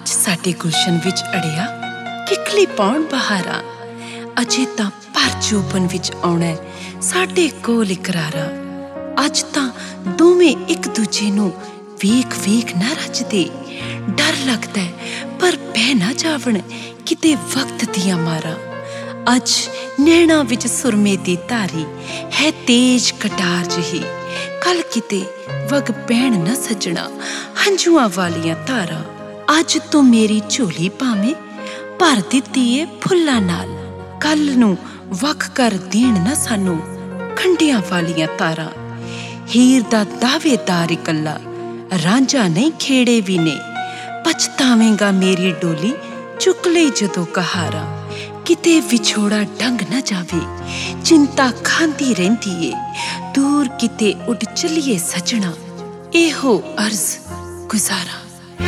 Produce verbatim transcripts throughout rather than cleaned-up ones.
ਅੱਜ ਸਾਡੇ ਗੁਲਸ਼ਨ ਵਿੱਚ ਅੜਿਆ ਕਿੱਕਲੀ ਪਾਉਣ ਬਹਾਰਾਂ, ਅਜੇ ਤਾਂ ਭਰ ਜੋਬਨ ਵਿੱਚ ਆਉਣਾ ਸਾਡੇ ਕੋਲ ਇਕਰਾਰਾਂ। ਅੱਜ ਤਾਂ ਦੋਵੇਂ ਇੱਕ ਦੂਜੇ ਨੂੰ ਵੇਖ ਵੇਖ ਨਾ ਰੱਜਦੇ, ਡਰ ਲੱਗਦਾ ਪਰ ਪੈ ਨਾ ਜਾਵਣ ਕਿਤੇ ਵਕਤ ਦੀਆਂ ਮਾਰਾਂ। ਅੱਜ ਨੈਣਾ ਵਿੱਚ ਸੁਰਮੇ ਦੀ ਧਾਰੀ ਹੈ ਤੇਜ ਕਟਾਰ ਜਿਹੀ, ਕੱਲ ਕਿਤੇ ਵਗ ਪੈਣ ਨਾ ਸੱਜਣਾ ਹੰਝੂਆਂ ਵਾਲੀਆਂ ਧਾਰਾਂ। ਅੱਜ ਤੂੰ ਮੇਰੀ ਝੋਲੀ ਭਾਵੇਂ ਭਰ ਦਿੱਤੀ ਏ ਫੁੱਲਾਂ ਨਾਲ, ਕੱਲ ਨੂੰ ਵੱਖ ਕਰ ਦੇਣ ਨਾ ਸਾਨੂੰ ਖੰਡਿਆਂ ਵਾਲੀਆਂ ਤਾਰਾਂ। ਹੀਰ ਦਾ ਦਾਅਵੇਦਾਰ ਇਕੱਲਾ ਰਾਂਝਾ ਨਹੀਂ ਖੇੜੇ ਵੀ ਨੇ, ਪਛਤਾਵੇਂਗਾ ਮੇਰੀ ਡੋਲੀ ਚੁੱਕ ਲਈ ਜਦੋਂ ਕਹਾਰਾਂ। ਕਿਤੇ ਵਿਛੋੜਾ ਡੰਗ ਨਾ ਜਾਵੇ ਚਿੰਤਾ ਖਾਂਦੀ ਰਹਿੰਦੀ ਏ, ਦੂਰ ਕਿਤੇ ਉੱਡ ਚਲੀਏ ਸੱਜਣਾ ਇਹੋ ਅਰਜ਼ ਗੁਜ਼ਾਰਾਂ।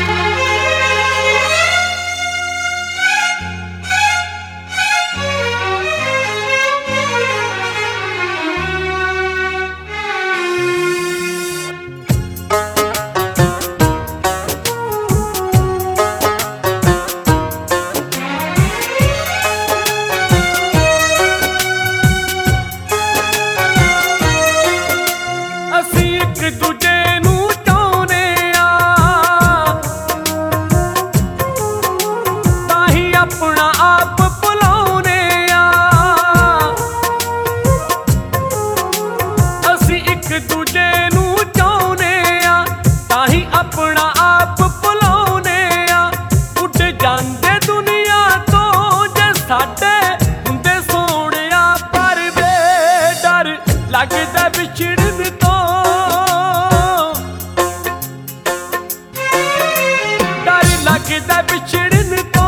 अपना आप भुलाउने आ, असी एक दूजे नू चाहुने आ, ताही अपना आप भुलाउने आ। उठ जांदे दुनिया तो जे साडे हुंदे सोहणिया, पर वे डर लगदा विछड़न तो, डर लगदा विछड़न तो।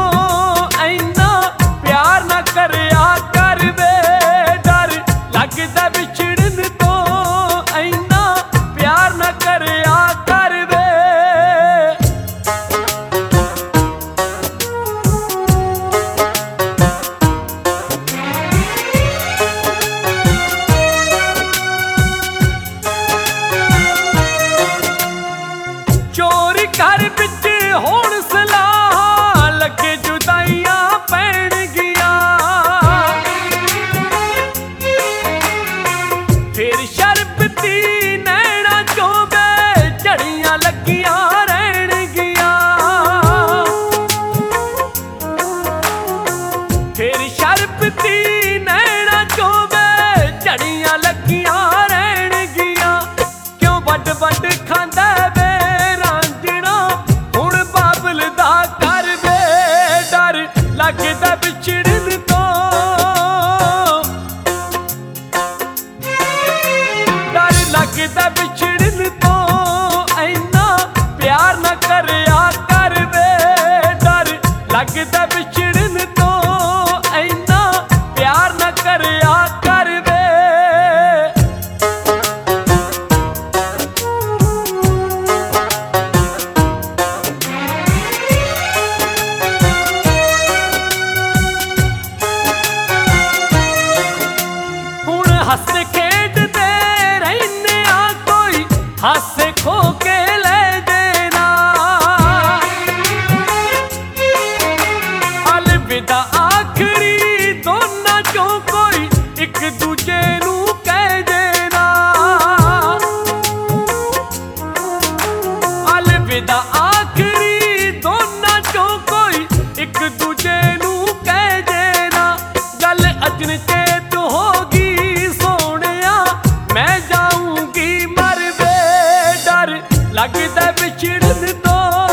करया कर वे डर लगदा विछड़न तो, ऐना प्यार न करया कर वे। चोरी कर बिच होण सलाह लगे जुदाइयां पैण गिया, फिर शरबती नैना चोबे झड़ियां लगियां रहन गिया, फिर शरबती नैना चोबे झड़ियां लगियां रहन गिया। क्यों वड वड खांदा वे रांझणा हुण बाबल दा कर वे, डर लगदा विछड़न तो, डर लगदा विछड़न तो। ऐना प्यार न करया कर वे डर लगदा विछड़न तो, ऐना प्यार न करया कर वे। हुण हस खेडदे रहने आ कोई हासे खो के ले देना, अलविदा आखिरी दोनों चों कोई एक दूजे नू कह देना, अलविदा आखिरी दोनों चों कोई एक दूजे नू कह देना। गल अजन चेत होगी सोहणिया मैं जाऊंगी मर वे, डर लगदा विछड़न तो,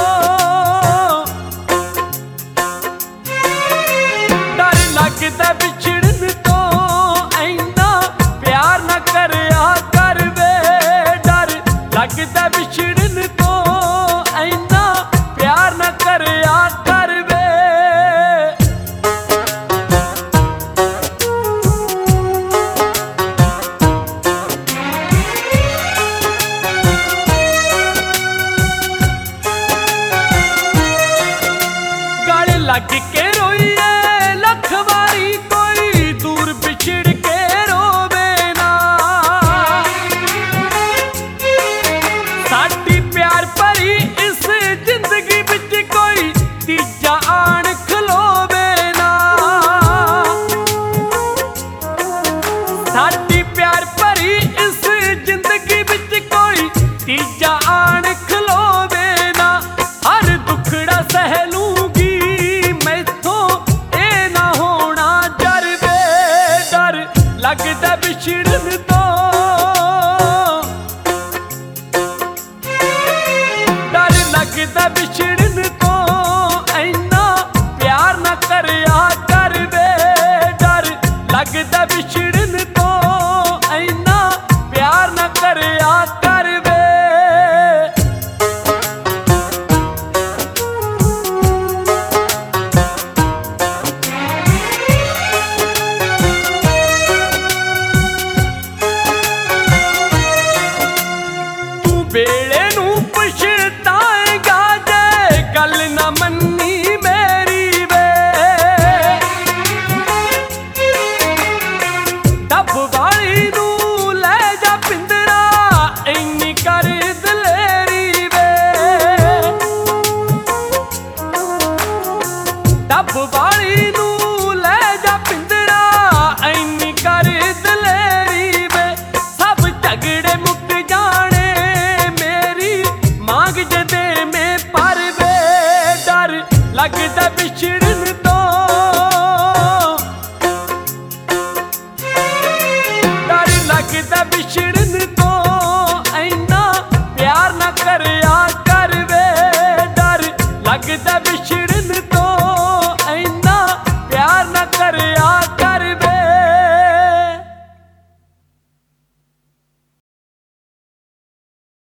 डर लगदा विछड़न तो। ऐना प्यार न करया कर वे डर लगदा विछड़न तो, ऐना प्यार न करया कर वे। लग के